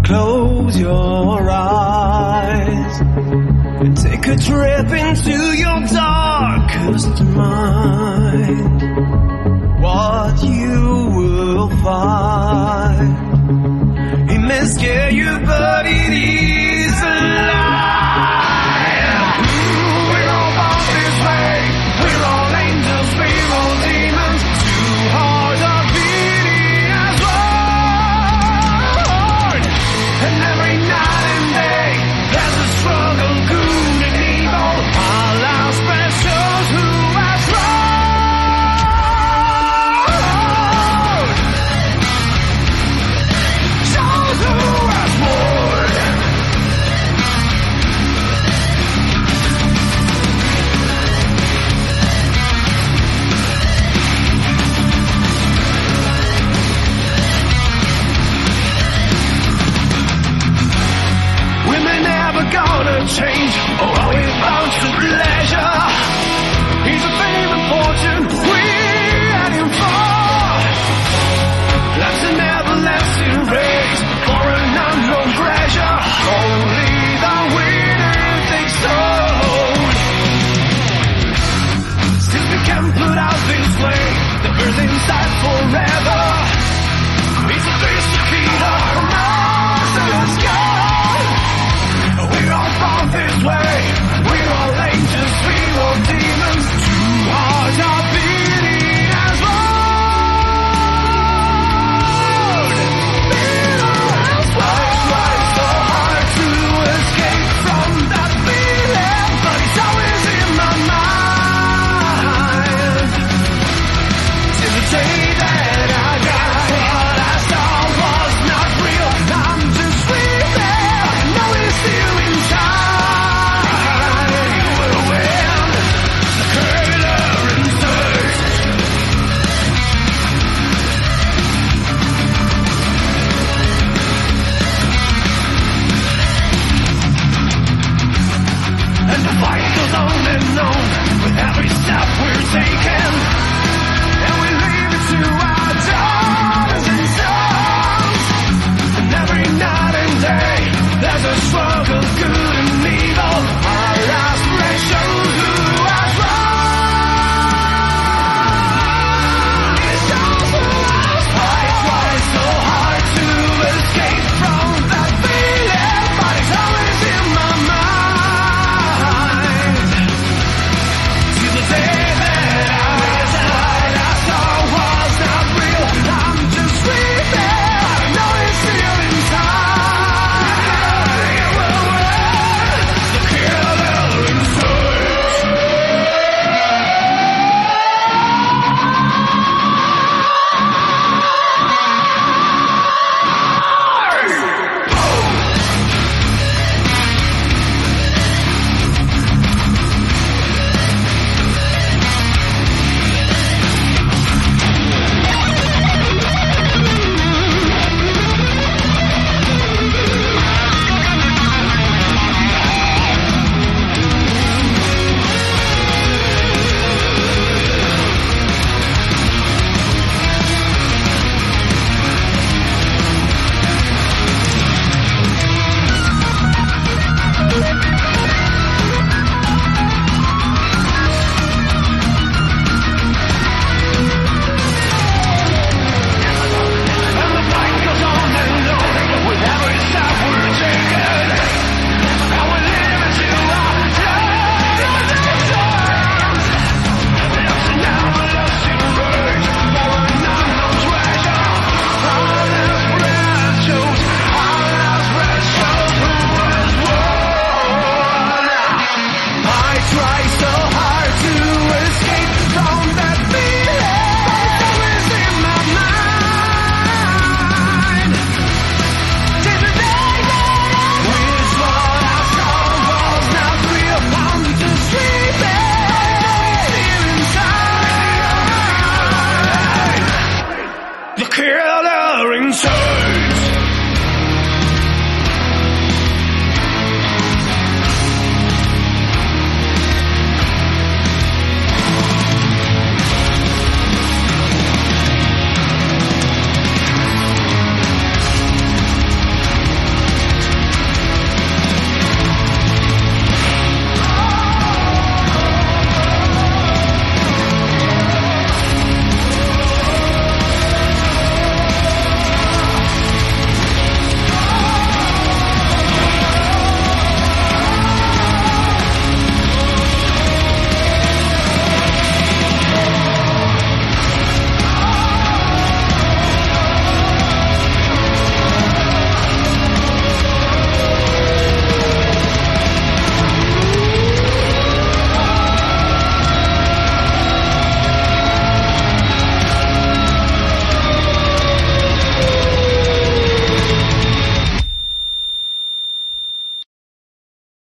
Close your eyes and take a trip into your darkest mind. What you will find, it may scare you, but it is alive. We're all born this way. We're all angels, we're all demons. Two hearts are beating as one. And every night and day, there's a struggle, good and evil. Our last breath shows who has won. Shows who has won. Women never gonna change. Oh,